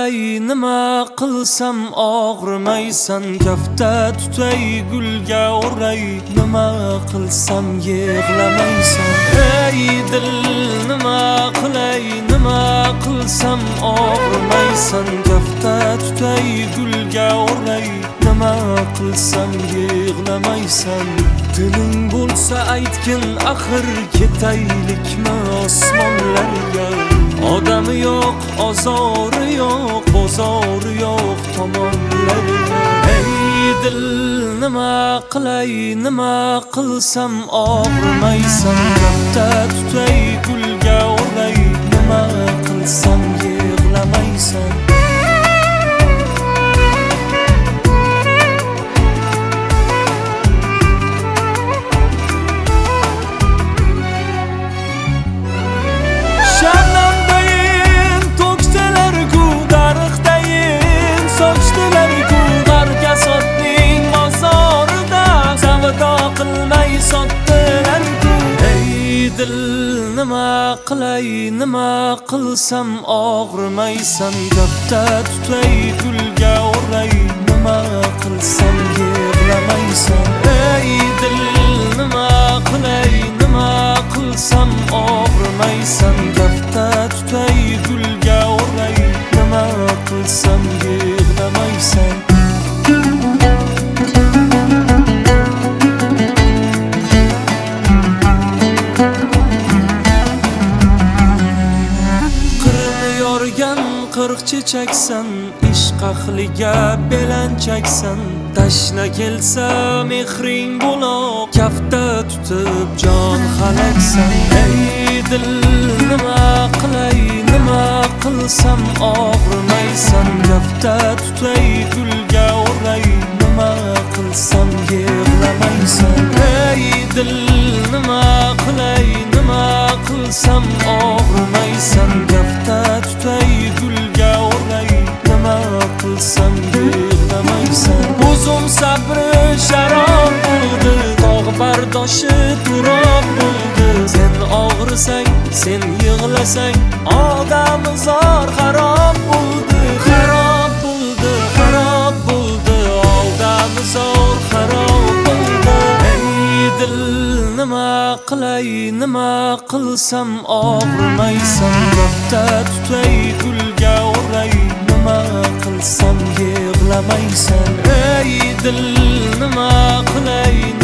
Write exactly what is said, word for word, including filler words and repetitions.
qilay, nima qilsam og'rimaysan, kafta tutay, gulga o'ray, nima qilsam yig'lamaysan. Ey dil, nima qilay, nima qilsam og'rimaysan, kafta tutay, gulga o'ray, nima qilsam yig'lamaysan. Diling bo'lsa aytgin, axir ketaylikmi osmonlarga. Odami yo'q, ozori yo'q, bozori yo'q tomonlarga. Ey dil, nima qilay, nima qilsam og'rimaysan, kafta tutay, gulga o'ray, nima qilsam yig'lamaysan. Nima qilay, nima qilsam og'rimaysan, kafta tutay, gulga o'ray, nima qilsam yig'lamaysan. Ey dil, nima qilay, nima qilsam og'rimaysan, kafta tutay, gulga o'ray, nima qilsam yig'lamaysan. Qirq chechaksan, ishq ahliga belanchaksan, tashna kelsa mehring buloq, kafta tutib jon halaksan. Ey dil, nima qilay, nima qilsam og'rimaysan, kafta tutay, gulga o'ray, nima qilsam yig'lamaysan. Ey dil, nima qilay, nima qilsam og'rimaysan, kafta tutay, gulga o'ray, nima qilsam yig'lamaysan. O'zim sabri sharob bo'ldi, tog' bardoshi turob bo'ldi. Sen og'risang, sen yig'lasang, odamzor xarob bo'ldi, xarob bo'ldi, xarob bo'ldi, odamzor xarob bo'ldi. Ey dil, nima qilay, nima qilsam og'rimaysan, kafta tutay, gulga o'ray, nima qilsam yig'lamaysan. Ey dil, nima qilay,